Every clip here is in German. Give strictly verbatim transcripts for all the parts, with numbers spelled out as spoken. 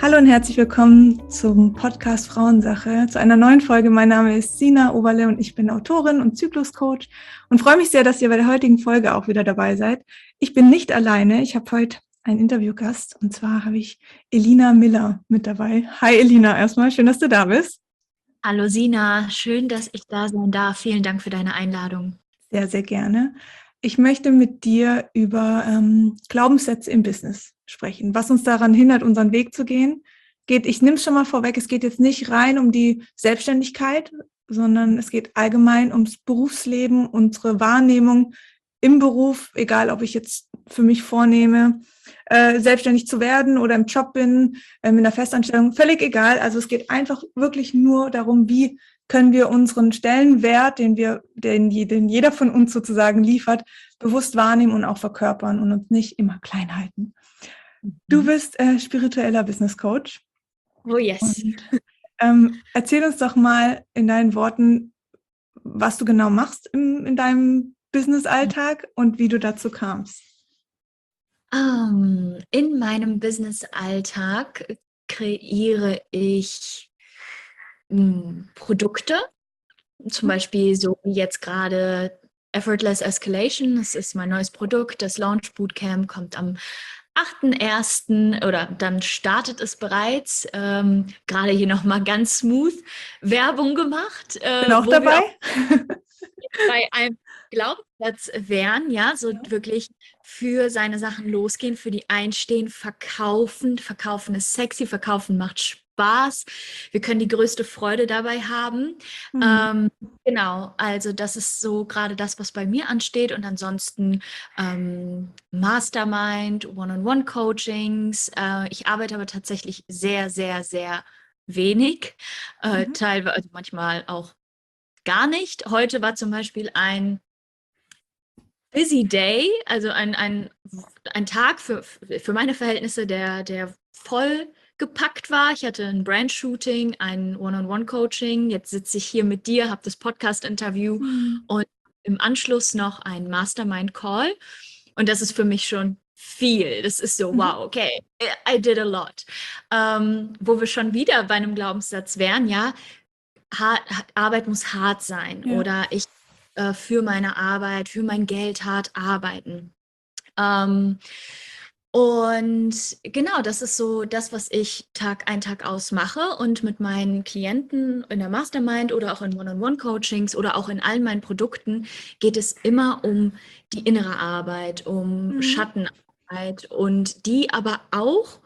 Hallo und herzlich willkommen zum Podcast Frauensache, zu einer neuen Folge. Mein Name ist Sina Oberle und ich bin Autorin und Zykluscoach und freue mich sehr, dass ihr bei der heutigen Folge auch wieder dabei seid. Ich bin nicht alleine, ich habe heute einen Interviewgast und zwar habe ich Elina Miller mit dabei. Hi Elina, erstmal, schön, dass du da bist. Hallo Sina, schön, dass ich da sein darf. Vielen Dank für deine Einladung. Sehr, sehr gerne. Ich möchte mit dir über ähm, Glaubenssätze im Business sprechen, was uns daran hindert, unseren Weg zu gehen. Geht, ich nehme es schon mal vorweg, es geht jetzt nicht rein um die Selbstständigkeit, sondern es geht allgemein ums Berufsleben, unsere Wahrnehmung im Beruf, egal ob ich jetzt für mich vornehme, äh, selbstständig zu werden oder im Job bin, äh, mit einer Festanstellung, völlig egal. Also es geht einfach wirklich nur darum, wie können wir unseren Stellenwert, den wir, den, den jeder von uns sozusagen liefert, bewusst wahrnehmen und auch verkörpern und uns nicht immer klein halten. Du bist äh, spiritueller Business Coach. Oh yes. Und, ähm, erzähl uns doch mal in deinen Worten, was du genau machst im, in deinem Business-Alltag und wie du dazu kamst. Um, in meinem Business-Alltag kreiere ich m, Produkte, zum Beispiel so wie jetzt gerade Effortless Escalation. Das ist mein neues Produkt. Das Launch Bootcamp kommt am achten ersten oder dann startet es bereits. Ähm, gerade hier nochmal ganz smooth Werbung gemacht. Äh, Bin auch wo dabei. Wir auch bei einem Glaubenssatz wären, ja, so wirklich für seine Sachen losgehen, für die einstehen, verkaufen. Verkaufen ist sexy, verkaufen macht Spaß. Wir können die größte Freude dabei haben. Mhm. Ähm, genau, also das ist so gerade das, was bei mir ansteht. Und ansonsten ähm, Mastermind, One-on-One-Coachings. Äh, ich arbeite aber tatsächlich sehr, sehr, sehr wenig. Äh, Mhm. teilweise, also manchmal auch gar nicht. Heute war zum Beispiel ein busy day, also ein, ein, ein Tag für, für meine Verhältnisse, der, der voll gepackt war. Ich hatte ein Brand-Shooting, ein One-on-One-Coaching. Jetzt sitze ich hier mit dir, habe das Podcast-Interview Mhm. und im Anschluss noch ein Mastermind-Call. Und das ist für mich schon viel. Das ist so, Mhm. wow, okay, I did a lot. Ähm, wo wir schon wieder bei einem Glaubenssatz wären, ja, Hart, Arbeit muss hart sein Ja. oder ich äh, für meine Arbeit, für mein Geld hart arbeiten. Ähm, und genau, das ist so das, was ich Tag ein, Tag aus mache und mit meinen Klienten in der Mastermind oder auch in One-on-One-Coachings oder auch in allen meinen Produkten geht es immer um die innere Arbeit, um Mhm. Schattenarbeit und die aber auch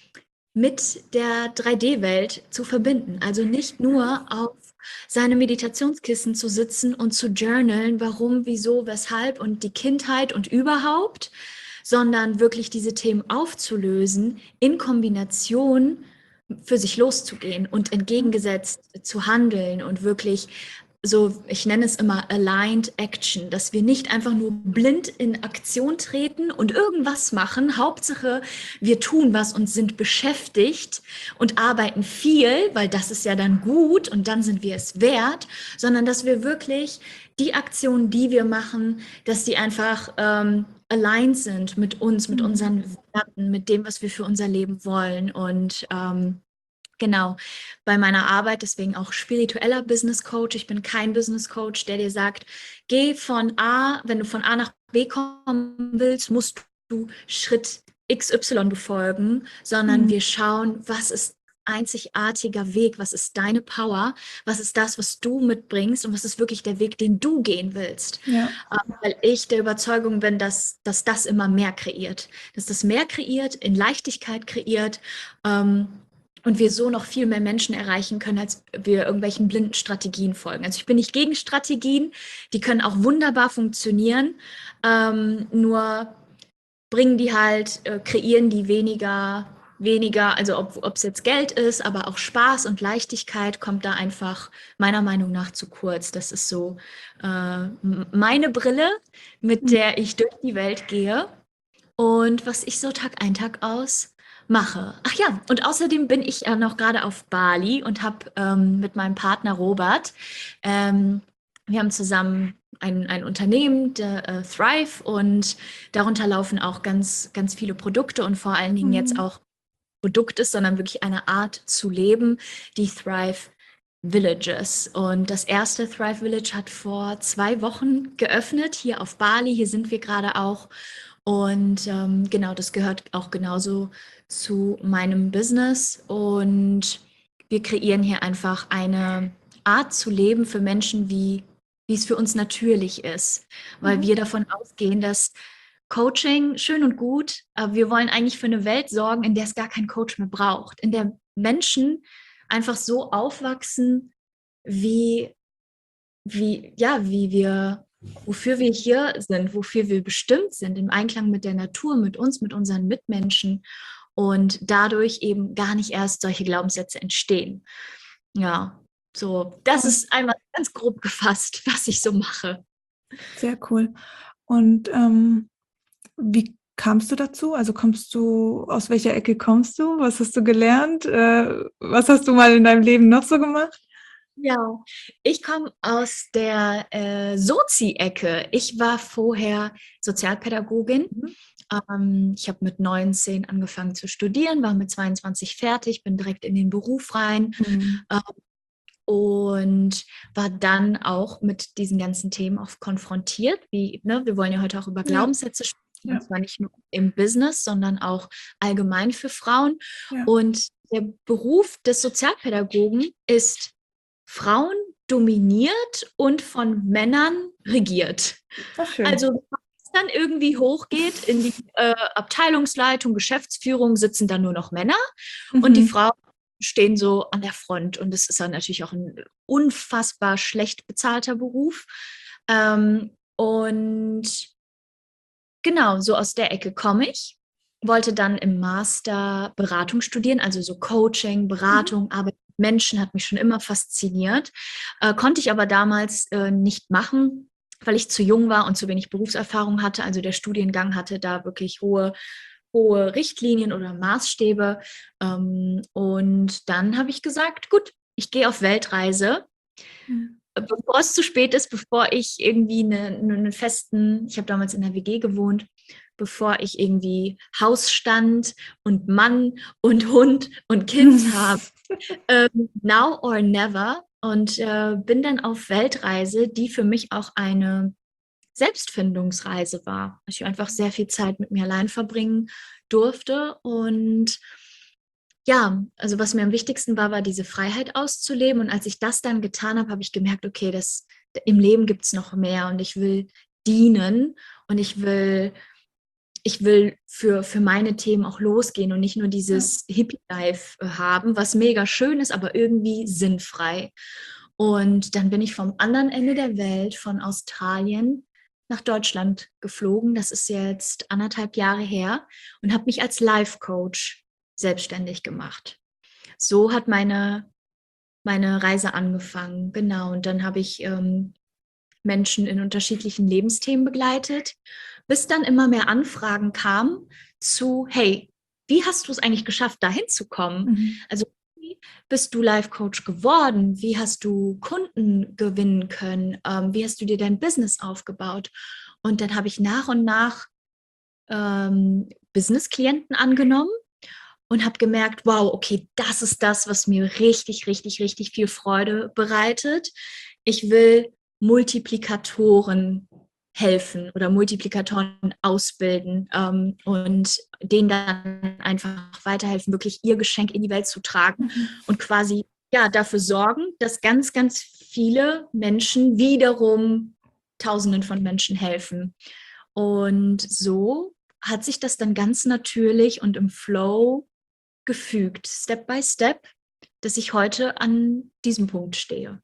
mit der drei D-Welt zu verbinden. Also nicht nur auf seine Meditationskissen zu sitzen und zu journalen, warum, wieso, weshalb und die Kindheit und überhaupt, sondern wirklich diese Themen aufzulösen, in Kombination für sich loszugehen und entgegengesetzt zu handeln und wirklich so, ich nenne es immer Aligned Action, dass wir nicht einfach nur blind in Aktion treten und irgendwas machen. Hauptsache, wir tun was und sind beschäftigt und arbeiten viel, weil das ist ja dann gut und dann sind wir es wert, sondern dass wir wirklich die Aktionen, die wir machen, dass die einfach ähm, aligned sind mit uns, mit unseren Werten, mit dem, was wir für unser Leben wollen. Und ähm, genau, bei meiner Arbeit, deswegen auch spiritueller Business Coach. Ich bin kein Business Coach, der dir sagt, geh von A, wenn du von A nach B kommen willst, musst du Schritt X Y befolgen, sondern Mhm. wir schauen, was ist einzigartiger Weg, was ist deine Power, was ist das, was du mitbringst und was ist wirklich der Weg, den du gehen willst. Ja. Ähm, weil ich der Überzeugung bin, dass, dass das immer mehr kreiert, dass das mehr kreiert, in Leichtigkeit kreiert, ähm, und wir so noch viel mehr Menschen erreichen können, als wir irgendwelchen blinden Strategien folgen. Also ich bin nicht gegen Strategien, die können auch wunderbar funktionieren, ähm, nur bringen die halt, äh, kreieren die weniger, weniger, also ob es jetzt Geld ist, aber auch Spaß und Leichtigkeit kommt da einfach meiner Meinung nach zu kurz. Das ist so äh, meine Brille, mit der ich durch die Welt gehe und was ich so Tag ein, Tag aus mache. Ach ja, und außerdem bin ich ja noch gerade auf Bali und habe ähm, mit meinem Partner Robert, ähm, wir haben zusammen ein, ein Unternehmen, der, äh, Thrive, und darunter laufen auch ganz, ganz viele Produkte und vor allen Dingen jetzt Mhm. auch Produkt ist, sondern wirklich eine Art zu leben, die Thrive Villages. Und das erste Thrive Village hat vor zwei Wochen geöffnet, hier auf Bali. Hier sind wir gerade auch. Und ähm, genau, das gehört auch genauso zu meinem Business. Und wir kreieren hier einfach eine Art zu leben für Menschen, wie, wie es für uns natürlich ist. Weil Mhm. wir davon ausgehen, dass Coaching schön und gut, aber wir wollen eigentlich für eine Welt sorgen, in der es gar keinen Coach mehr braucht, in der Menschen einfach so aufwachsen, wie, wie, ja, wie wir, wofür wir hier sind, wofür wir bestimmt sind, im Einklang mit der Natur, mit uns, mit unseren Mitmenschen und dadurch eben gar nicht erst solche Glaubenssätze entstehen. Ja, so, das Toll. ist einmal ganz grob gefasst, was ich so mache. Sehr cool. Und ähm, wie kamst du dazu? Also kommst du, aus welcher Ecke kommst du? Was hast du gelernt? Äh, was hast du mal in deinem Leben noch so gemacht? Ja, ich komme aus der äh, Sozi-Ecke. Ich war vorher Sozialpädagogin. Mhm. Ähm, ich habe mit neunzehn angefangen zu studieren, war mit zweiundzwanzig fertig, bin direkt in den Beruf rein Mhm. äh, und war dann auch mit diesen ganzen Themen auch konfrontiert. Wie, ne, wir wollen ja heute auch über Ja, Glaubenssätze sprechen, und ja, zwar nicht nur im Business, sondern auch allgemein für Frauen. ja. Und der Beruf des Sozialpädagogen ist Frauen dominiert und von Männern regiert. Ach, schön. Also wenn es dann irgendwie hochgeht in die äh, Abteilungsleitung, Geschäftsführung, sitzen dann nur noch Männer und die Mhm. Frauen stehen so an der Front. Und das ist dann natürlich auch ein unfassbar schlecht bezahlter Beruf. Ähm, und genau, so aus der Ecke komme ich. Wollte dann im Master Beratung studieren, also so Coaching, Mhm. Beratung, Arbeit mit Menschen hat mich schon immer fasziniert. Äh, konnte ich aber damals äh, nicht machen, weil ich zu jung war und zu wenig Berufserfahrung hatte. Also der Studiengang hatte da wirklich hohe, hohe Richtlinien oder Maßstäbe. Ähm, und dann habe ich gesagt, gut, ich gehe auf Weltreise, Mhm. bevor es zu spät ist, bevor ich irgendwie eine, einen festen, ich habe damals in der W G gewohnt, bevor ich irgendwie Hausstand und Mann und Hund und Kind habe. Ähm, now or never. Und äh, bin dann auf Weltreise, die für mich auch eine Selbstfindungsreise war. Ich einfach sehr viel Zeit mit mir allein verbringen durfte und ja, also was mir am wichtigsten war, war diese Freiheit auszuleben. Und als ich das dann getan habe, habe ich gemerkt, okay, das, im Leben gibt es noch mehr und ich will dienen und ich will, ich will für, für meine Themen auch losgehen und nicht nur Ja. dieses Hippie-Life äh, haben, was mega schön ist, aber irgendwie sinnfrei. Und dann bin ich vom anderen Ende der Welt, von Australien, nach Deutschland geflogen. Das ist jetzt anderthalb Jahre her und habe mich als Life-Coach selbstständig gemacht. So hat meine, meine Reise angefangen. Genau. Und dann habe ich ähm, Menschen in unterschiedlichen Lebensthemen begleitet, bis dann immer mehr Anfragen kamen zu, hey, wie hast du es eigentlich geschafft, da hinzukommen? Mhm. Also wie bist du Life Coach geworden? Wie hast du Kunden gewinnen können? Ähm, wie hast du dir dein Business aufgebaut? Und dann habe ich nach und nach ähm, Business-Klienten angenommen und habe gemerkt, wow, okay, das ist das, was mir richtig, richtig, richtig viel Freude bereitet. Ich will Multiplikatoren helfen oder Multiplikatoren ausbilden ähm, und denen dann einfach weiterhelfen, wirklich ihr Geschenk in die Welt zu tragen Mhm. und quasi ja dafür sorgen, dass ganz, ganz viele Menschen wiederum Tausenden von Menschen helfen. Und so hat sich das dann ganz natürlich und im Flow gefügt, Step by Step, dass ich heute an diesem Punkt stehe.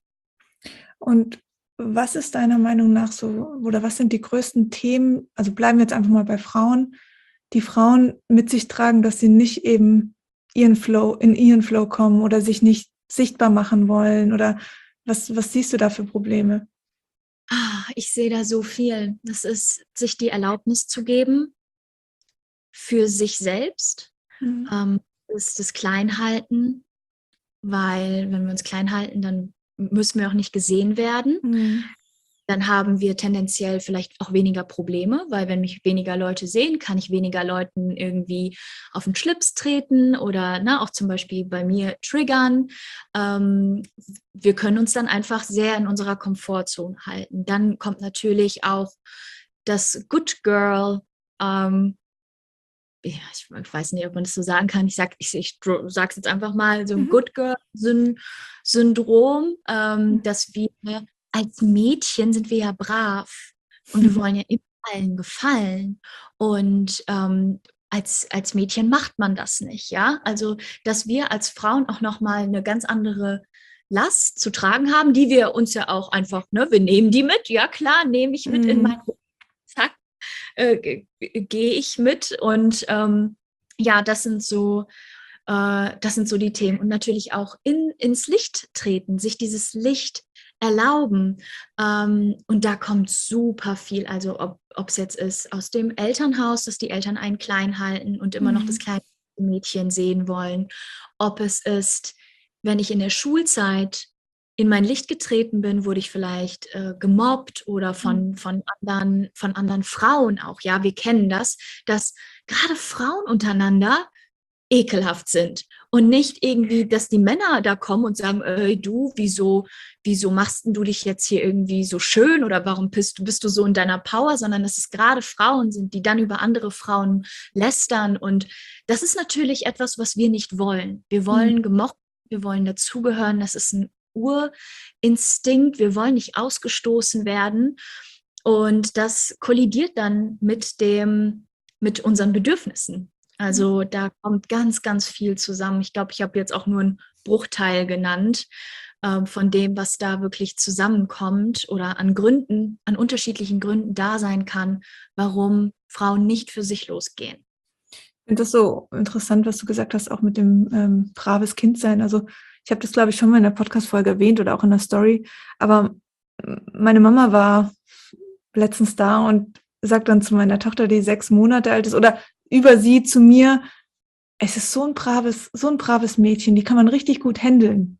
Und was ist deiner Meinung nach so, oder was sind die größten Themen, also bleiben wir jetzt einfach mal bei Frauen, die Frauen mit sich tragen, dass sie nicht eben ihren Flow, in ihren Flow kommen oder sich nicht sichtbar machen wollen, oder was, was siehst du da für Probleme? Ah, ich sehe da so viel. Das ist, sich die Erlaubnis zu geben für sich selbst, Mhm. ähm, ist das Kleinhalten, weil wenn wir uns klein halten, dann müssen wir auch nicht gesehen werden. Mhm. dann haben wir tendenziell vielleicht auch weniger Probleme, weil wenn mich weniger Leute sehen, kann ich weniger Leuten irgendwie auf den Schlips treten oder ne, auch zum Beispiel bei mir triggern. Ähm, wir können uns dann einfach sehr in unserer Komfortzone halten. Dann kommt natürlich auch das Good Girl, ähm, ja, ich weiß nicht, ob man das so sagen kann. Ich sage ich, ich sage es jetzt einfach mal, so ein Mhm. Good Girl-Syndrom, ähm, dass wir als Mädchen sind wir ja brav und wir wollen ja immer allen gefallen. Und ähm, als, als Mädchen macht man das nicht, ja? Also, dass wir als Frauen auch nochmal eine ganz andere Last zu tragen haben, die wir uns ja auch einfach, ne, wir nehmen die mit, ja klar, nehme ich mit in Mhm. mein Rucksack, äh, gehe ich mit und ähm, ja, das sind so, äh, das sind so die Themen und natürlich auch in, ins Licht treten, sich dieses Licht erlauben ähm, und da kommt super viel, also ob es jetzt ist aus dem Elternhaus, dass die Eltern einen klein halten und immer noch das Mhm. kleine Mädchen sehen wollen, ob es ist, wenn ich in der Schulzeit in mein Licht getreten bin, wurde ich vielleicht äh, gemobbt oder von, von, anderen, von anderen Frauen auch. Ja, wir kennen das, dass gerade Frauen untereinander ekelhaft sind und nicht irgendwie, dass die Männer da kommen und sagen, ey, du, wieso, wieso machst denn du dich jetzt hier irgendwie so schön oder warum bist, bist du so in deiner Power, sondern dass es gerade Frauen sind, die dann über andere Frauen lästern und das ist natürlich etwas, was wir nicht wollen. Wir Mhm. wollen gemocht, wir wollen dazugehören, das ist ein Urinstinkt, wir wollen nicht ausgestoßen werden und das kollidiert dann mit dem, mit unseren Bedürfnissen. Also da kommt ganz, ganz viel zusammen. Ich glaube, ich habe jetzt auch nur einen Bruchteil genannt äh, von dem, was da wirklich zusammenkommt oder an Gründen, an unterschiedlichen Gründen da sein kann, warum Frauen nicht für sich losgehen. Ich finde das so interessant, was du gesagt hast, auch mit dem ähm, braves Kind sein. Also ich habe das, glaube ich, schon mal in der Podcast-Folge erwähnt oder auch in der Story. Aber meine Mama war letztens da und sagt dann zu meiner Tochter, die sechs Monate alt ist, oder über sie zu mir, es ist so ein braves, so ein braves Mädchen, die kann man richtig gut handeln.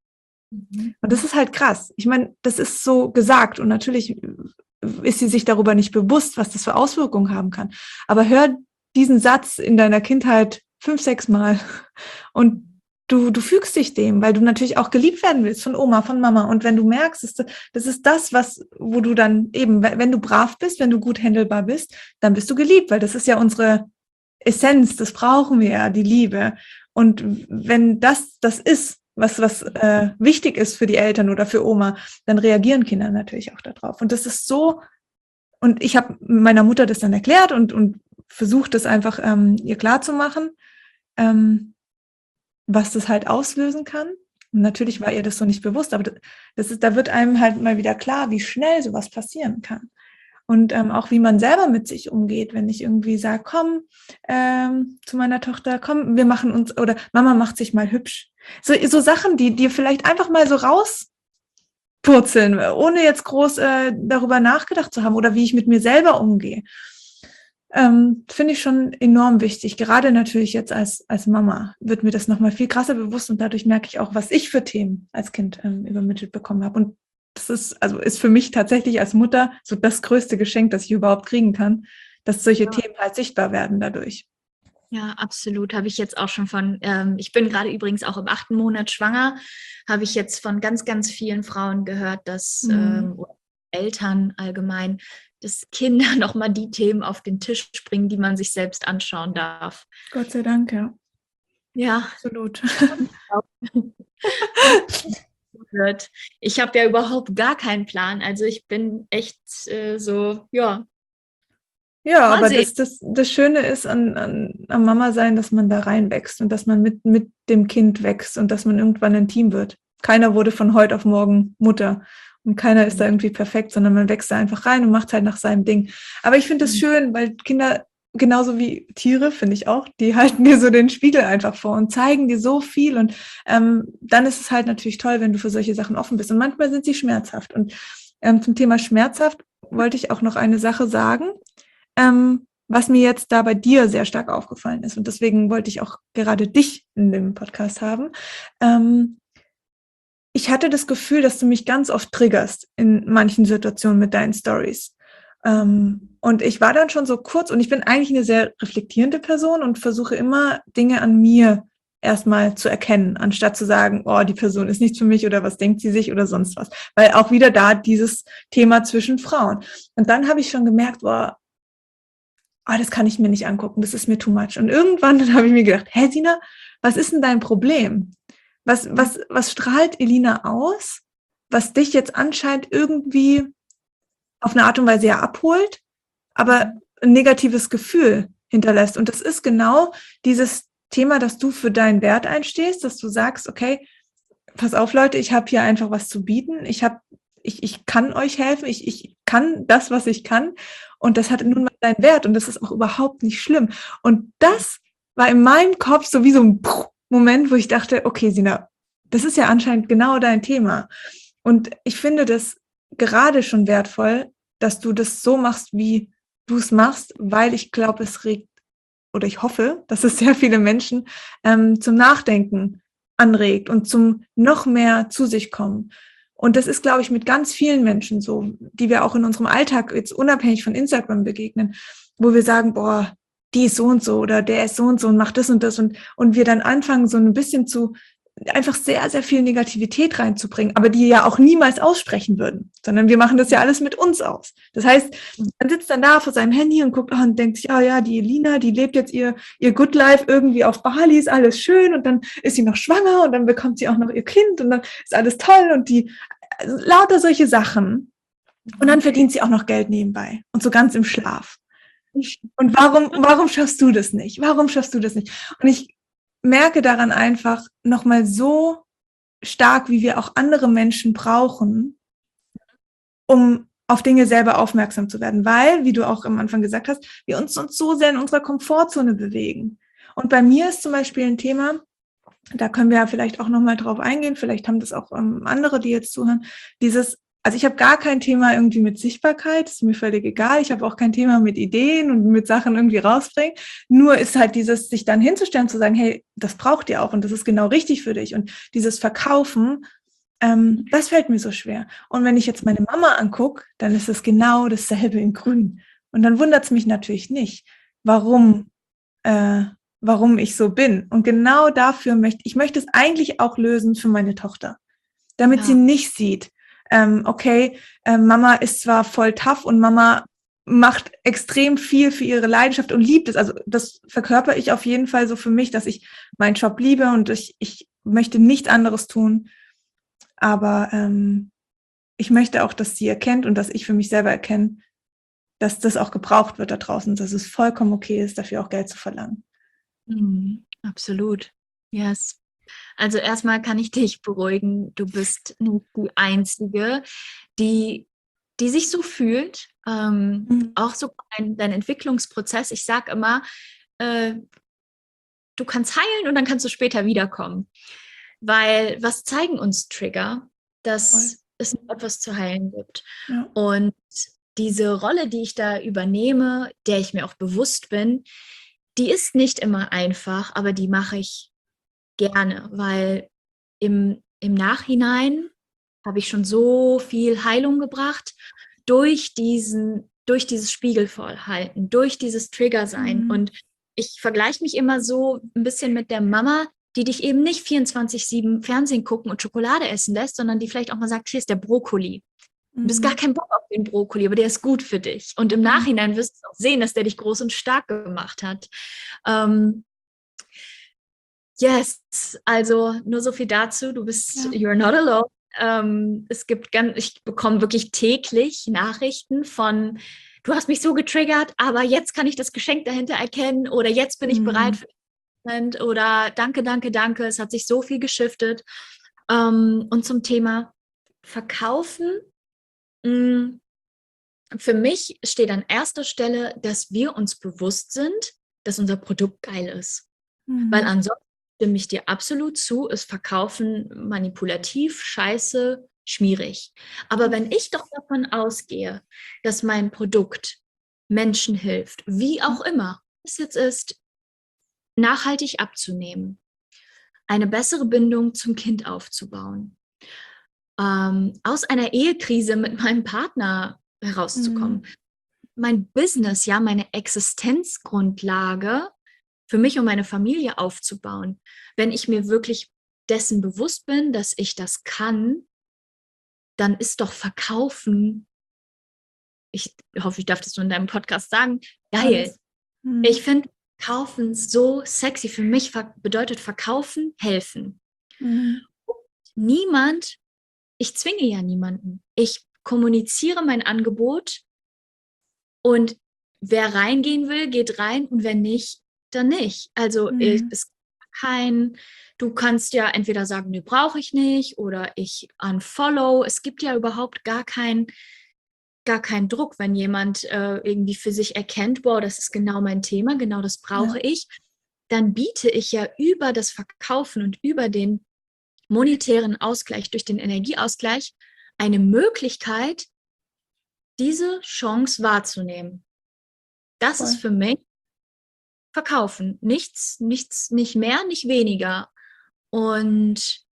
Mhm. Und das ist halt krass. Ich meine, das ist so gesagt und natürlich ist sie sich darüber nicht bewusst, was das für Auswirkungen haben kann. Aber hör diesen Satz in deiner Kindheit fünf, sechs Mal und du, du fügst dich dem, weil du natürlich auch geliebt werden willst von Oma, von Mama. Und wenn du merkst, das, das ist das, was, wo du dann eben, wenn du brav bist, wenn du gut handelbar bist, dann bist du geliebt, weil das ist ja unsere Essenz, das brauchen wir ja, die Liebe. Und wenn das das ist, was, was äh, wichtig ist für die Eltern oder für Oma, dann reagieren Kinder natürlich auch darauf. Und das ist so, und ich habe meiner Mutter das dann erklärt und, und versucht, das einfach ähm, ihr klarzumachen, ähm, was das halt auslösen kann. Und natürlich war ihr das so nicht bewusst, aber das ist, da wird einem halt mal wieder klar, wie schnell sowas passieren kann. Und ähm, auch wie man selber mit sich umgeht, wenn ich irgendwie sage, komm ähm, zu meiner Tochter, komm, wir machen uns, oder Mama macht sich mal hübsch. So, so Sachen, die dir vielleicht einfach mal so rauspurzeln, ohne jetzt groß äh, darüber nachgedacht zu haben oder wie ich mit mir selber umgehe. Ähm, finde ich schon enorm wichtig. Gerade natürlich jetzt als, als Mama wird mir das nochmal viel krasser bewusst und dadurch merke ich auch, was ich für Themen als Kind ähm, übermittelt bekommen habe. Und das ist, also ist für mich tatsächlich als Mutter so das größte Geschenk, das ich überhaupt kriegen kann, dass solche Ja. Themen halt sichtbar werden dadurch. Ja, absolut. Habe ich jetzt auch schon von, ähm, ich bin gerade übrigens auch im achten Monat schwanger, habe ich jetzt von ganz, ganz vielen Frauen gehört, dass ähm, Mhm. Eltern allgemein, dass Kinder nochmal die Themen auf den Tisch bringen, die man sich selbst anschauen darf. Gott sei Dank, ja. Ja, Absolut. und wird. Ich habe ja überhaupt gar keinen Plan. Also ich bin echt äh, so, ja, Ja, mal aber sehen. das, das, das Schöne ist an, an, am Mama sein, dass man da reinwächst und dass man mit, mit dem Kind wächst und dass man irgendwann ein Team wird. Keiner wurde von heute auf morgen Mutter und keiner ist da irgendwie perfekt, sondern man wächst da einfach rein und macht halt nach seinem Ding. Aber ich finde es schön, weil Kinder, genauso wie Tiere, finde ich auch, die halten dir so den Spiegel einfach vor und zeigen dir so viel und ähm, dann ist es halt natürlich toll, wenn du für solche Sachen offen bist und manchmal sind sie schmerzhaft und ähm, zum Thema schmerzhaft wollte ich auch noch eine Sache sagen, ähm, was mir jetzt da bei dir sehr stark aufgefallen ist. Und deswegen wollte ich auch gerade dich in dem Podcast haben. Ähm, ich hatte das Gefühl, dass du mich ganz oft triggerst in manchen Situationen mit deinen Stories. Ähm, und ich war dann schon so kurz, und ich bin eigentlich eine sehr reflektierende Person und versuche immer Dinge an mir erstmal zu erkennen, anstatt zu sagen, oh, die Person ist nichts für mich oder was denkt sie sich oder sonst was. Weil auch wieder da dieses Thema zwischen Frauen. Und dann habe ich schon gemerkt, boah, oh, das kann ich mir nicht angucken, das ist mir too much. Und irgendwann dann habe ich mir gedacht, hä, Sina, was ist denn dein Problem? Was, was, was strahlt Elina aus, was dich jetzt anscheinend irgendwie auf eine Art und Weise ja abholt, aber ein negatives Gefühl hinterlässt. Und das ist genau dieses Thema, dass du für deinen Wert einstehst, dass du sagst, okay, pass auf, Leute, ich habe hier einfach was zu bieten. Ich habe, ich, ich kann euch helfen. Ich, ich kann das, was ich kann. Und das hat nun mal seinen Wert. Und das ist auch überhaupt nicht schlimm. Und das war in meinem Kopf so wie so ein Moment, wo ich dachte, okay, Sina, das ist ja anscheinend genau dein Thema. Und ich finde das gerade schon wertvoll, dass du das so machst, wie du es machst, weil ich glaube, es regt, oder ich hoffe, dass es sehr viele Menschen ähm, zum Nachdenken anregt und zum noch mehr zu sich kommen. Und das ist, glaube ich, mit ganz vielen Menschen so, die wir auch in unserem Alltag jetzt unabhängig von Instagram begegnen, wo wir sagen, boah, die ist so und so oder der ist so und so und macht das und das und, und wir dann anfangen, so ein bisschen zu einfach sehr, sehr viel Negativität reinzubringen, aber die ja auch niemals aussprechen würden, sondern wir machen das ja alles mit uns aus. Das heißt, man sitzt dann da vor seinem Handy und guckt oh, und denkt sich, ah ja, die Elina, die lebt jetzt ihr, ihr Good Life irgendwie auf Bali, ist alles schön und dann ist sie noch schwanger und dann bekommt sie auch noch ihr Kind und dann ist alles toll und die, also lauter solche Sachen. Und dann verdient sie auch noch Geld nebenbei und so ganz im Schlaf. Und warum, warum schaffst du das nicht? Warum schaffst du das nicht? Und ich merke daran einfach nochmal so stark, wie wir auch andere Menschen brauchen, um auf Dinge selber aufmerksam zu werden, weil, wie du auch am Anfang gesagt hast, wir uns, uns so sehr in unserer Komfortzone bewegen. Und bei mir ist zum Beispiel ein Thema, da können wir ja vielleicht auch nochmal drauf eingehen, vielleicht haben das auch ähm, andere, die jetzt zuhören, dieses, also ich habe gar kein Thema irgendwie mit Sichtbarkeit, ist mir völlig egal, ich habe auch kein Thema mit Ideen und mit Sachen irgendwie rausbringen, nur ist halt dieses, sich dann hinzustellen, zu sagen, hey, das braucht ihr auch und das ist genau richtig für dich und dieses Verkaufen, ähm, das fällt mir so schwer. Und wenn ich jetzt meine Mama angucke, dann ist es genau dasselbe in Grün. Und dann wundert es mich natürlich nicht, warum, äh, warum ich so bin. Und genau dafür möchte ich möchte es eigentlich auch lösen für meine Tochter, damit ja. sie nicht sieht, ähm, okay, äh, Mama ist zwar voll tough und Mama macht extrem viel für ihre Leidenschaft und liebt es. Also das verkörper ich auf jeden Fall so für mich, dass ich meinen Job liebe und ich, ich möchte nichts anderes tun. Aber ähm, ich möchte auch, dass sie erkennt und dass ich für mich selber erkenne, dass das auch gebraucht wird da draußen, dass es vollkommen okay ist, dafür auch Geld zu verlangen. Mhm, absolut. Yes. Also erstmal kann ich dich beruhigen, du bist nicht die Einzige, die, die sich so fühlt. Ähm, mhm. Auch so dein, dein Entwicklungsprozess. Ich sage immer, äh, du kannst heilen und dann kannst du später wiederkommen. Weil was zeigen uns Trigger? Dass Voll. Es noch etwas zu heilen gibt. Ja. Und diese Rolle, die ich da übernehme, der ich mir auch bewusst bin, die ist nicht immer einfach, aber die mache ich gerne, weil im, im Nachhinein habe ich schon so viel Heilung gebracht durch diesen, durch dieses Spiegelvorhalten, durch dieses Trigger-Sein. Mhm. Und ich vergleiche mich immer so ein bisschen mit der Mama, die dich eben nicht vierundzwanzig sieben Fernsehen gucken und Schokolade essen lässt, sondern die vielleicht auch mal sagt, hier ist der Brokkoli. Du hast gar keinen Bock auf den Brokkoli, aber der ist gut für dich. Und im Nachhinein wirst du auch sehen, dass der dich groß und stark gemacht hat. Ähm, yes, also nur so viel dazu. Du bist, ja. You're not alone. Ähm, es gibt ganz, ich bekomme wirklich täglich Nachrichten von, du hast mich so getriggert, aber jetzt kann ich das Geschenk dahinter erkennen oder jetzt bin ich mhm. bereit für den oder danke, danke, danke. Es hat sich so viel geschiftet. Ähm, und zum Thema Verkaufen, für mich steht an erster Stelle, dass wir uns bewusst sind, dass unser Produkt geil ist. Mhm. Weil ansonsten stimme ich dir absolut zu, ist Verkaufen manipulativ, scheiße, schmierig. Aber mhm. wenn ich doch davon ausgehe, dass mein Produkt Menschen hilft, wie auch immer es jetzt ist, nachhaltig abzunehmen, eine bessere Bindung zum Kind aufzubauen, ähm, aus einer Ehekrise mit meinem Partner herauszukommen. Mhm. Mein Business, ja, meine Existenzgrundlage für mich und meine Familie aufzubauen. Wenn ich mir wirklich dessen bewusst bin, dass ich das kann, dann ist doch Verkaufen, ich hoffe, ich darf das nur in deinem Podcast sagen, geil. Alles. Mhm. Ich finde Kaufen so sexy. Für mich ver- bedeutet Verkaufen helfen. Mhm. Niemand, ich zwinge ja niemanden. Ich kommuniziere mein Angebot und wer reingehen will, geht rein und wer nicht, dann nicht. Also ich, Mhm. es gibt kein, du kannst ja entweder sagen, nee, brauche ich nicht oder ich unfollow. Es gibt ja überhaupt gar kein, gar keinen Druck, wenn jemand äh, irgendwie für sich erkennt, boah, das ist genau mein Thema, genau das brauche Ja. ich, dann biete ich ja über das Verkaufen und über den monetären Ausgleich, durch den Energieausgleich, eine Möglichkeit, diese Chance wahrzunehmen. Das ist Voll. für mich Verkaufen. Nichts, nichts, nicht mehr, nicht weniger. Und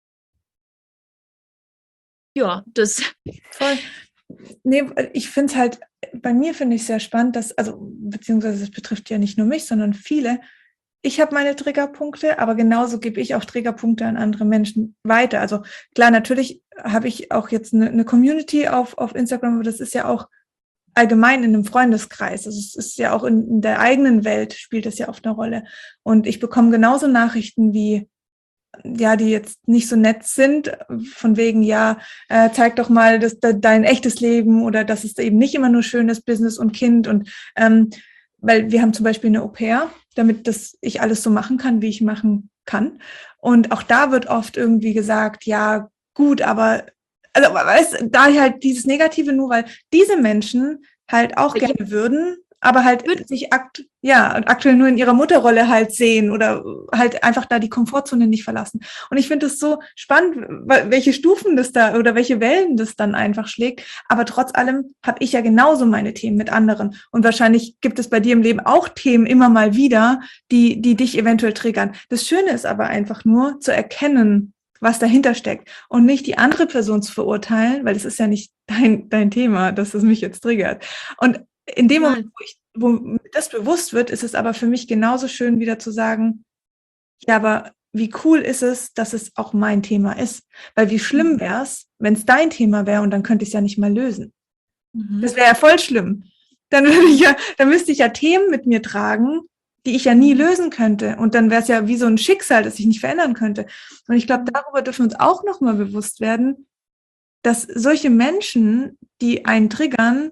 ja, das. Voll. Nee, ich finde es halt, bei mir finde ich es sehr spannend, dass, also, beziehungsweise es betrifft ja nicht nur mich, sondern viele. Ich habe meine Triggerpunkte, aber genauso gebe ich auch Triggerpunkte an andere Menschen weiter. Also klar, natürlich habe ich auch jetzt eine, eine Community auf, auf Instagram, aber das ist ja auch allgemein in einem Freundeskreis. Also es ist ja auch in, in der eigenen Welt spielt das ja oft eine Rolle. Und ich bekomme genauso Nachrichten wie, ja, die jetzt nicht so nett sind, von wegen, ja, äh, zeig doch mal das, de, dein echtes Leben oder dass es eben nicht immer nur schön ist, Business und Kind. Und ähm, weil wir haben zum Beispiel eine Au-pair, damit das ich alles so machen kann, wie ich machen kann. Und auch da wird oft irgendwie gesagt, ja, gut, aber also weißt, da halt dieses Negative nur, weil diese Menschen halt auch Ja, gerne würden, aber halt wird, sich akt ja, aktuell nur in ihrer Mutterrolle halt sehen oder halt einfach da die Komfortzone nicht verlassen. Und ich finde es so spannend, welche Stufen das da oder welche Wellen das dann einfach schlägt. Aber trotz allem habe ich ja genauso meine Themen mit anderen. Und wahrscheinlich gibt es bei dir im Leben auch Themen immer mal wieder, die, die dich eventuell triggern. Das Schöne ist aber einfach nur zu erkennen, was dahinter steckt und nicht die andere Person zu verurteilen, weil das ist ja nicht dein, dein Thema, dass es mich jetzt triggert. Und in dem Moment, mal. wo, ich, wo mir das bewusst wird, ist es aber für mich genauso schön, wieder zu sagen, ja, aber wie cool ist es, dass es auch mein Thema ist? Weil wie schlimm wäre es, wenn es dein Thema wäre und dann könnte ich es ja nicht mal lösen. Mhm. Das wäre ja voll schlimm. Dann würde ich ja, dann müsste ich ja Themen mit mir tragen, die ich ja nie lösen könnte. Und dann wäre es ja wie so ein Schicksal, das ich nicht verändern könnte. Und ich glaube, darüber dürfen wir uns auch nochmal bewusst werden, dass solche Menschen, die einen triggern,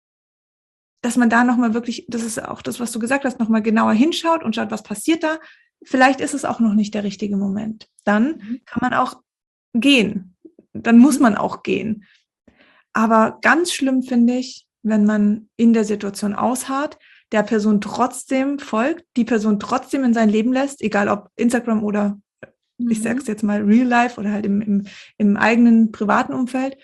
dass man da nochmal wirklich, das ist auch das, was du gesagt hast, nochmal genauer hinschaut und schaut, was passiert da. Vielleicht ist es auch noch nicht der richtige Moment. Dann Mhm. kann man auch gehen. Dann muss man auch gehen. Aber ganz schlimm finde ich, wenn man in der Situation ausharrt, der Person trotzdem folgt, die Person trotzdem in sein Leben lässt, egal ob Instagram oder ich Mhm. sag's jetzt mal Real Life oder halt im, im, im eigenen privaten Umfeld.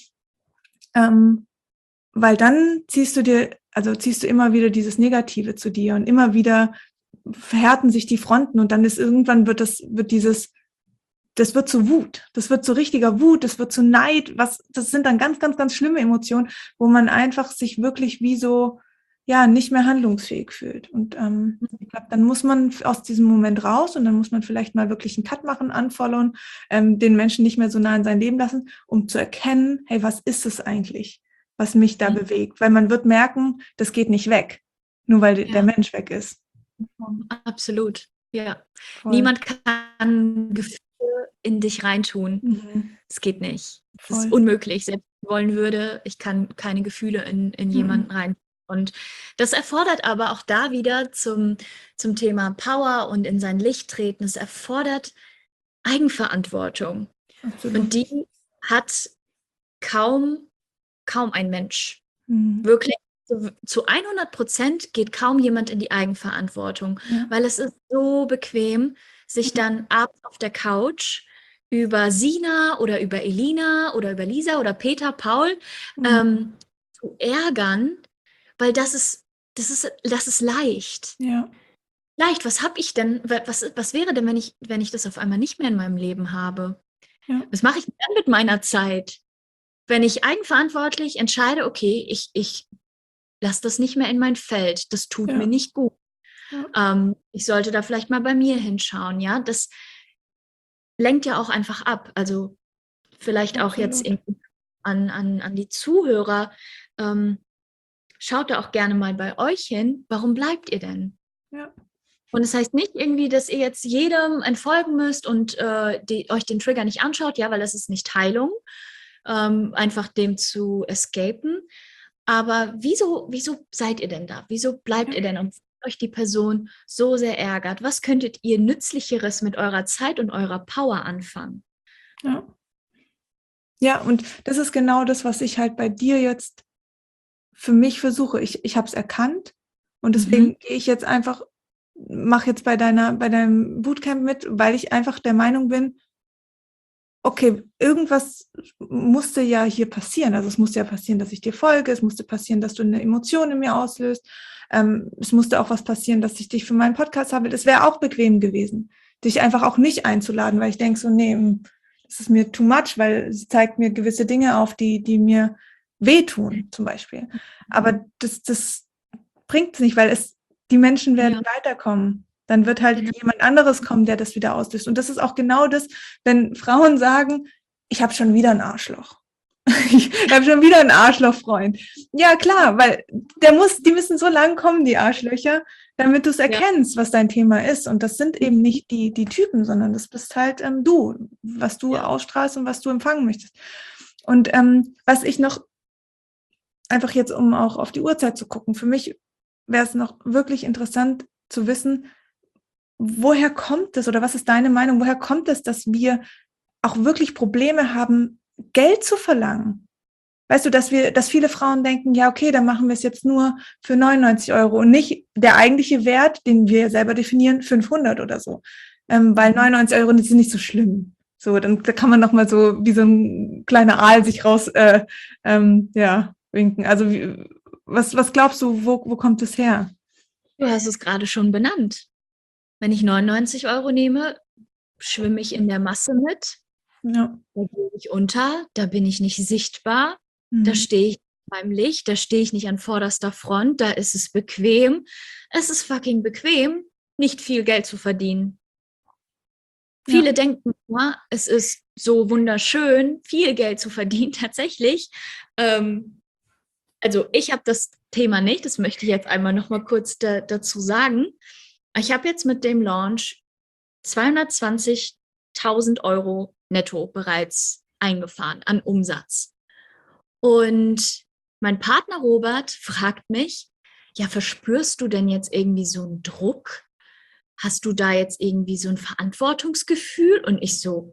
Ähm, weil dann ziehst du dir, also ziehst du immer wieder dieses Negative zu dir und immer wieder verhärten sich die Fronten und dann ist irgendwann wird das, wird dieses, das wird zu Wut, das wird zu richtiger Wut, das wird zu Neid, was, das sind dann ganz, ganz, ganz schlimme Emotionen, wo man einfach sich wirklich wie so, ja, nicht mehr handlungsfähig fühlt. Und ähm, ich glaube, dann muss man aus diesem Moment raus und dann muss man vielleicht mal wirklich einen Cut machen, unfollowen, ähm, den Menschen nicht mehr so nah in sein Leben lassen, um zu erkennen, hey, was ist es eigentlich, was mich da Mhm. bewegt? Weil man wird merken, das geht nicht weg, nur weil Ja. der Mensch weg ist. Absolut. Ja. Voll. Niemand kann Gefühle in dich reintun. Mhm. Es geht nicht. Es Voll. ist unmöglich. Selbst wenn ich wollen würde, ich kann keine Gefühle in, in jemanden Mhm. rein. Und das erfordert aber auch da wieder zum, zum Thema Power und in sein Licht treten. Es erfordert Eigenverantwortung. Absolut. Und die hat kaum, kaum ein Mensch. Mhm. Wirklich zu, zu hundert Prozent geht kaum jemand in die Eigenverantwortung, Ja. weil es ist so bequem, sich dann abends auf der Couch über Sina oder über Elina oder über Lisa oder Peter, Paul Mhm. ähm, zu ärgern, weil das ist, das ist, das ist leicht. Ja. Leicht, was habe ich denn, was, was wäre denn, wenn ich, wenn ich das auf einmal nicht mehr in meinem Leben habe? Ja. Was mache ich dann mit meiner Zeit, wenn ich eigenverantwortlich entscheide, okay, ich, ich lasse das nicht mehr in mein Feld, das tut Ja. mir nicht gut. Ja. Ähm, ich sollte da vielleicht mal bei mir hinschauen, ja. Das lenkt ja auch einfach ab. Also vielleicht auch jetzt Absolut. in, an, an, an die Zuhörer, ähm, schaut da auch gerne mal bei euch hin. Warum bleibt ihr denn? Ja. Und das heißt nicht irgendwie, dass ihr jetzt jedem entfolgen müsst und äh, die, euch den Trigger nicht anschaut, ja, weil das ist nicht Heilung, ähm, einfach dem zu escapen. Aber wieso, wieso seid ihr denn da? Wieso bleibt Ja. ihr denn, und euch die Person so sehr ärgert? Was könntet ihr Nützlicheres mit eurer Zeit und eurer Power anfangen? Ja. Ja, und das ist genau das, was ich halt bei dir jetzt für mich versuche. Ich, ich habe es erkannt und deswegen Mhm. gehe ich jetzt einfach, mache jetzt bei deiner, bei deinem Bootcamp mit, weil ich einfach der Meinung bin, okay, irgendwas musste ja hier passieren. Also es musste ja passieren, dass ich dir folge, es musste passieren, dass du eine Emotion in mir auslöst. Ähm, es musste auch was passieren, dass ich dich für meinen Podcast habe. Das wäre auch bequem gewesen, dich einfach auch nicht einzuladen, weil ich denke so, nee, das ist mir too much, weil sie zeigt mir gewisse Dinge auf, die, die mir wehtun, zum Beispiel. Aber das, das bringt es nicht, weil es, die Menschen werden Ja, weiterkommen. Dann wird halt genau. jemand anderes kommen, der das wieder auslöst. Und das ist auch genau das, wenn Frauen sagen, ich habe schon wieder ein Arschloch. Ich habe schon wieder einen Arschlochfreund. Ja, klar, weil der muss, die müssen so lang kommen, die Arschlöcher, damit du es Ja. erkennst, was dein Thema ist. Und das sind eben nicht die, die Typen, sondern das bist halt ähm, du, was du Ja. ausstrahlst und was du empfangen möchtest. Und ähm, was ich noch, einfach jetzt, um auch auf die Uhrzeit zu gucken, für mich wäre es noch wirklich interessant zu wissen, woher kommt es oder was ist deine Meinung, woher kommt es, dass wir auch wirklich Probleme haben, Geld zu verlangen? Weißt du, dass wir, dass viele Frauen denken, ja, okay, dann machen wir es jetzt nur für neunundneunzig Euro und nicht der eigentliche Wert, den wir selber definieren, fünfhundert oder so. Ähm, weil neunundneunzig Euro sind nicht so schlimm. So, dann da kann man noch mal so wie so ein kleiner Aal sich raus, äh, ähm, ja, winken. Also, wie, was, was glaubst du, wo, wo kommt es her? Du hast es gerade schon benannt. Wenn ich neunundneunzig Euro nehme, schwimme ich in der Masse mit. Ja. Da gehe ich unter, da bin ich nicht sichtbar, da Mhm. stehe ich in meinem Licht, da stehe ich nicht an vorderster Front, da ist es bequem. Es ist fucking bequem, nicht viel Geld zu verdienen. Ja. Viele denken, ja, es ist so wunderschön, viel Geld zu verdienen, tatsächlich. Ähm, also ich habe das Thema nicht, das möchte ich jetzt einmal noch mal kurz da, dazu sagen. Ich habe jetzt mit dem Launch zweihundertzwanzigtausend Euro netto bereits eingefahren an Umsatz. Und mein Partner Robert fragt mich, ja, verspürst du denn jetzt irgendwie so einen Druck? Hast du da jetzt irgendwie so ein Verantwortungsgefühl? Und ich so,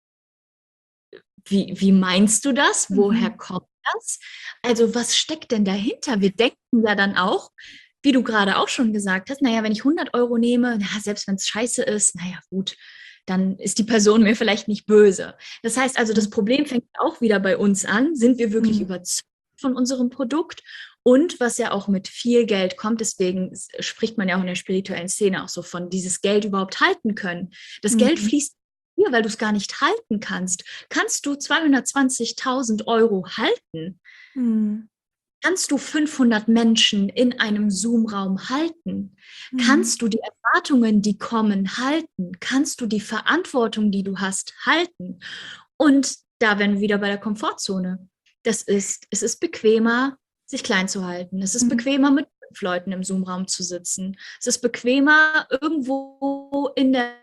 wie, wie meinst du das? Woher Mhm. kommt das? Also was steckt denn dahinter? Wir denken ja dann auch, wie du gerade auch schon gesagt hast, naja, wenn ich hundert Euro nehme, na, selbst wenn es scheiße ist, naja, gut, dann ist die Person mir vielleicht nicht böse. Das heißt also, das Problem fängt auch wieder bei uns an. Sind wir wirklich Mhm. überzeugt von unserem Produkt? Und was ja auch mit viel Geld kommt, deswegen spricht man ja auch in der spirituellen Szene auch so von dieses Geld überhaupt halten können. Das Mhm. Geld fließt hier, weil du es gar nicht halten kannst. Kannst du zweihundertzwanzigtausend Euro halten? Mhm. Kannst du fünfhundert Menschen in einem Zoom-Raum halten? Mhm. Kannst du die Erwartungen, die kommen, halten? Kannst du die Verantwortung, die du hast, halten? Und da wären wir wieder bei der Komfortzone. Das ist, es ist bequemer, sich klein zu halten. Es ist Mhm. bequemer, mit fünf Leuten im Zoom-Raum zu sitzen. Es ist bequemer, irgendwo in der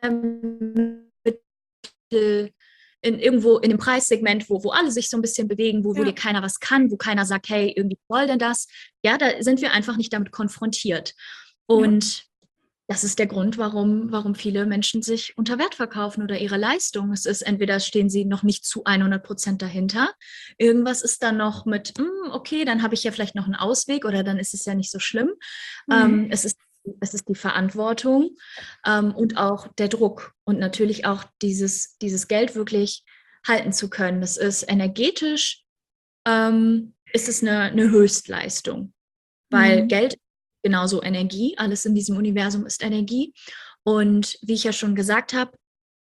Mitte, in irgendwo in dem Preissegment, wo, wo alle sich so ein bisschen bewegen, wo, wo Ja. dir keiner was kann, wo keiner sagt, hey, irgendwie soll denn das? Ja, da sind wir einfach nicht damit konfrontiert. Und das ist der Grund, warum, warum viele Menschen sich unter Wert verkaufen oder ihre Leistung. Es ist entweder stehen sie noch nicht zu hundert Prozent dahinter, irgendwas ist dann noch mit, mm, okay, dann habe ich ja vielleicht noch einen Ausweg oder dann ist es ja nicht so schlimm. Mhm. Ähm, es ist Es ist die Verantwortung ähm, und auch der Druck und natürlich auch dieses, dieses Geld wirklich halten zu können. Das ist energetisch, ähm, ist es eine, eine Höchstleistung, weil Mhm. Geld ist genauso Energie, alles in diesem Universum ist Energie. Und wie ich ja schon gesagt habe,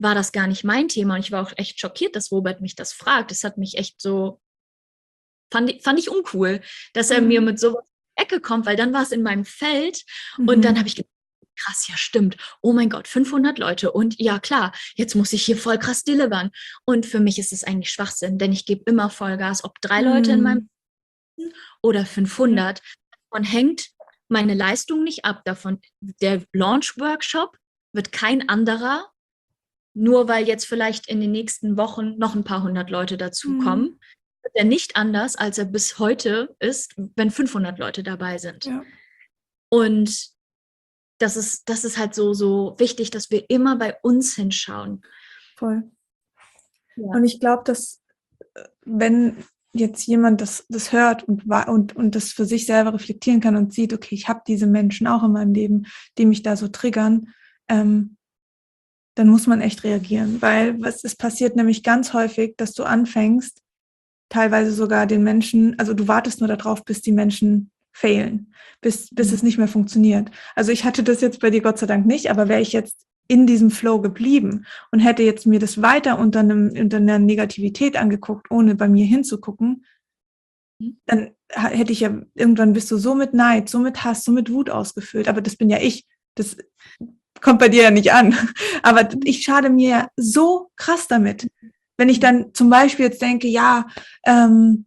war das gar nicht mein Thema. Und ich war auch echt schockiert, dass Robert mich das fragt. Das hat mich echt so, fand, ich- fand ich uncool, dass er Mhm. mir mit sowas in die Ecke kommt, weil dann war es in meinem Feld. Mhm. Und dann habe ich gedacht, krass, ja stimmt. Oh mein Gott, fünfhundert Leute. Und ja klar, jetzt muss ich hier voll krass delivern. Und für mich ist es eigentlich Schwachsinn, denn ich gebe immer Vollgas, ob drei Leute in meinem Mhm. oder fünfhundert. Davon hängt meine Leistung nicht ab. Davon, der Launch-Workshop wird kein anderer, nur weil jetzt vielleicht in den nächsten Wochen noch ein paar hundert Leute dazukommen, Mhm. wird er nicht anders, als er bis heute ist, wenn fünfhundert Leute dabei sind. Ja. Und das ist, das ist halt so, so wichtig, dass wir immer bei uns hinschauen. Voll. Ja. Und ich glaube, dass äh, wenn jetzt jemand das, das hört und, wa- und, und das für sich selber reflektieren kann und sieht, okay, ich habe diese Menschen auch in meinem Leben, die mich da so triggern, ähm, dann muss man echt reagieren. Weil was es passiert nämlich ganz häufig, dass du anfängst, teilweise sogar den Menschen, also du wartest nur darauf, bis die Menschen failen, bis, bis Mhm. es nicht mehr funktioniert. Also ich hatte das jetzt bei dir Gott sei Dank nicht, aber wäre ich jetzt in diesem Flow geblieben und hätte jetzt mir das weiter unter, einem, unter einer Negativität angeguckt, ohne bei mir hinzugucken, Mhm. dann ha- hätte ich ja, irgendwann bist du so mit Neid, so mit Hass, so mit Wut ausgefüllt. Aber das bin ja ich. Das kommt bei dir ja nicht an. Aber ich schade mir ja so krass damit. Wenn ich dann zum Beispiel jetzt denke, ja, ähm,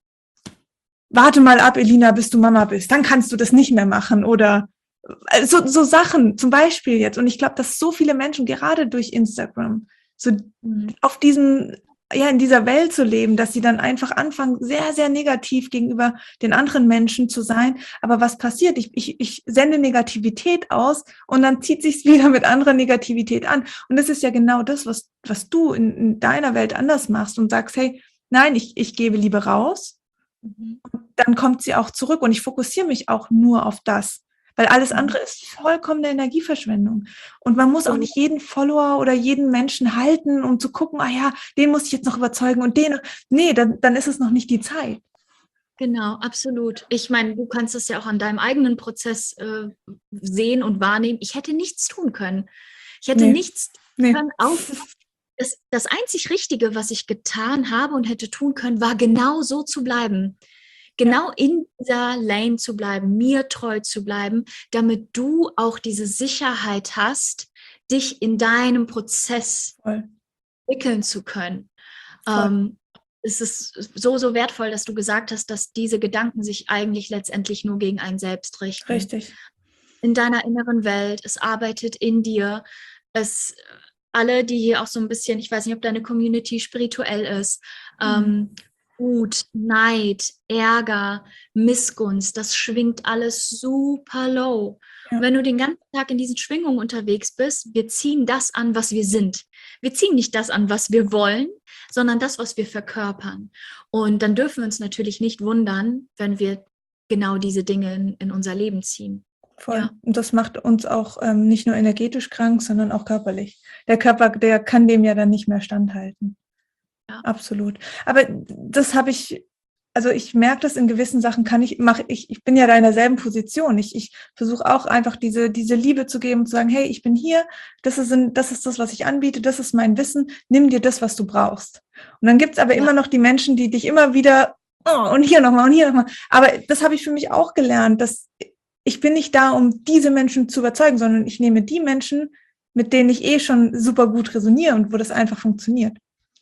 warte mal ab, Elina, bis du Mama bist, dann kannst du das nicht mehr machen. Oder äh, so, so Sachen, zum Beispiel jetzt. Und ich glaube, dass so viele Menschen gerade durch Instagram so Mhm. auf diesem, ja, in dieser Welt zu leben, dass sie dann einfach anfangen, sehr, sehr negativ gegenüber den anderen Menschen zu sein. Aber was passiert? Ich, ich, ich sende Negativität aus und dann zieht sich's wieder mit anderer Negativität an. Und das ist ja genau das, was, was du in, in deiner Welt anders machst und sagst, hey, nein, ich, ich gebe Liebe raus. Mhm. Dann kommt sie auch zurück und ich fokussiere mich auch nur auf das, weil alles Mhm. andere ist vollkommene Energieverschwendung. Und man muss auch nicht jeden Follower oder jeden Menschen halten, um zu gucken, ah ja, den muss ich jetzt noch überzeugen und den, nee, dann, dann ist es noch nicht die Zeit. Genau, absolut. Ich meine, du kannst es ja auch an deinem eigenen Prozess äh, sehen und wahrnehmen. Ich hätte nichts tun können. Ich hätte Nee. nichts tun Nee. können, außer das, das einzig Richtige, was ich getan habe und hätte tun können, war genau so zu bleiben. Genau in dieser Lane zu bleiben, mir treu zu bleiben, damit du auch diese Sicherheit hast, dich in deinem Prozess Voll. entwickeln zu können. Voll. Ähm, es ist so, so wertvoll, dass du gesagt hast, dass diese Gedanken sich eigentlich letztendlich nur gegen einen selbst richten. Richtig. In deiner inneren Welt, es arbeitet in dir. Es, alle, die hier auch so ein bisschen, ich weiß nicht, ob deine Community spirituell ist, Mhm. ähm, Wut, Neid, Ärger, Missgunst, das schwingt alles super low. Ja. Und wenn du den ganzen Tag in diesen Schwingungen unterwegs bist, wir ziehen das an, was wir sind. Wir ziehen nicht das an, was wir wollen, sondern das, was wir verkörpern. Und dann dürfen wir uns natürlich nicht wundern, wenn wir genau diese Dinge in, in unser Leben ziehen. Voll. Ja. Und das macht uns auch ähm, nicht nur energetisch krank, sondern auch körperlich. Der Körper, der kann dem ja dann nicht mehr standhalten. Ja. Absolut. Aber das habe ich, also ich merke das in gewissen Sachen kann ich, mache ich, ich bin ja da in derselben Position. Ich, ich versuche auch einfach diese, diese Liebe zu geben und zu sagen, hey, ich bin hier, das ist, ein, das ist das, was ich anbiete, das ist mein Wissen, nimm dir das, was du brauchst. Und dann gibt's aber Ja. immer noch die Menschen, die dich immer wieder, oh, und hier nochmal und hier nochmal. Aber das habe ich für mich auch gelernt, dass ich bin nicht da, um diese Menschen zu überzeugen, sondern ich nehme die Menschen, mit denen ich eh schon super gut resoniere und wo das einfach funktioniert.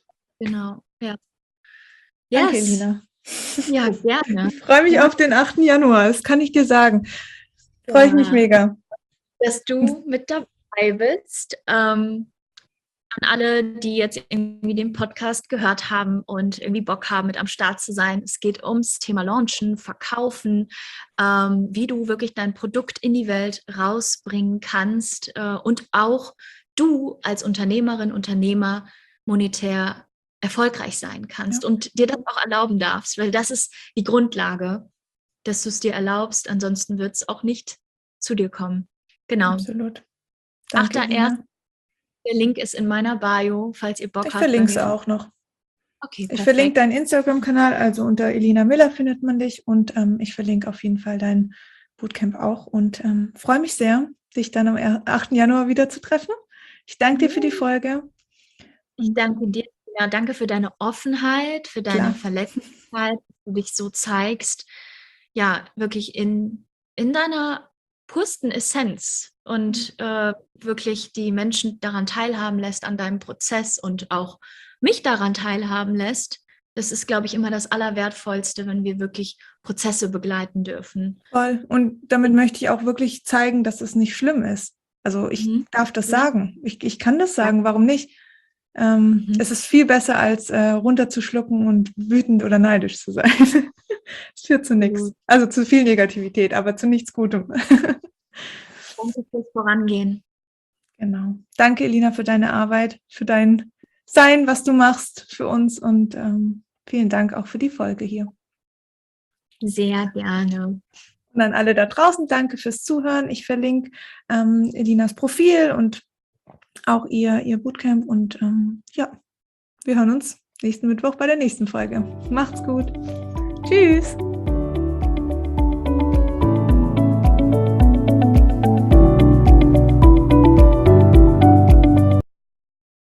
Genau, ja. Danke, Yes. Elina. Ja, gerne. Ich freue mich Ja. auf den achten Januar, das kann ich dir sagen. Freue ich mich Ja. mega. Dass du mit dabei bist. Ähm, an alle, die jetzt irgendwie den Podcast gehört haben und irgendwie Bock haben, mit am Start zu sein. Es geht ums Thema Launchen, Verkaufen, ähm, wie du wirklich dein Produkt in die Welt rausbringen kannst äh, und auch du als Unternehmerin, Unternehmer monetär erfolgreich sein kannst Ja. und dir das auch erlauben darfst, weil das ist die Grundlage, dass du es dir erlaubst, ansonsten wird es auch nicht zu dir kommen. Genau. Absolut. Danke, achter Elina. erster Der Link ist in meiner Bio, falls ihr Bock Ich habt. bei verlinke es mir von- auch noch. Okay, Ich perfekt. verlinke deinen Instagram-Kanal, also unter Elina Miller findet man dich und ähm, ich verlinke auf jeden Fall dein Bootcamp auch und ähm, freue mich sehr, dich dann am achten Januar wieder zu treffen. Ich danke dir für die Folge Ich danke dir. Ja, danke für deine Offenheit, für deine Klar. Verletzlichkeit, dass du dich so zeigst. Ja, wirklich in, in deiner pursten Essenz und äh, wirklich die Menschen daran teilhaben lässt an deinem Prozess und auch mich daran teilhaben lässt. Das ist, glaube ich, immer das Allerwertvollste, wenn wir wirklich Prozesse begleiten dürfen. Voll. Und damit möchte ich auch wirklich zeigen, dass es nicht schlimm ist. Also ich Mhm. darf das Ja. sagen. Ich, ich kann das sagen. Ja. Warum nicht? Ähm, Mhm. Es ist viel besser, als äh, runterzuschlucken und wütend oder neidisch zu sein. Es führt zu nichts. Gut. Also zu viel Negativität, aber zu nichts Gutem. Danke fürs Vorangehen. Genau. Danke, Elina, für deine Arbeit, für dein Sein, was du machst für uns und ähm, vielen Dank auch für die Folge hier. Sehr gerne. Und an alle da draußen, danke fürs Zuhören. Ich verlinke ähm, Elinas Profil und auch ihr, ihr Bootcamp. Und ähm, ja, wir hören uns nächsten Mittwoch bei der nächsten Folge. Macht's gut. Tschüss.